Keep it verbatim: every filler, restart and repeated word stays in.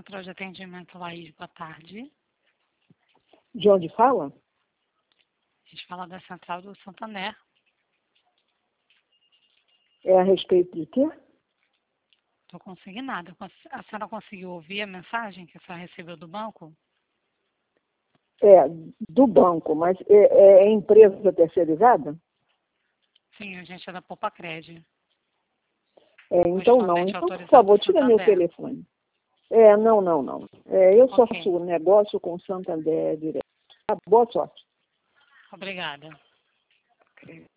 Central de Atendimento Laís, boa tarde. De onde fala? A gente fala da Central do Santander. É a respeito de quê? Estou consignada. A senhora conseguiu ouvir a mensagem que a senhora recebeu do banco? É, do banco, mas é, é empresa terceirizada? Sim, a gente é da Popacred. É, então não. Então, por favor, tira meu telefone. É, não, não, não. É, eu só faço negócio com Santander direto. Boa sorte. Obrigada. Okay.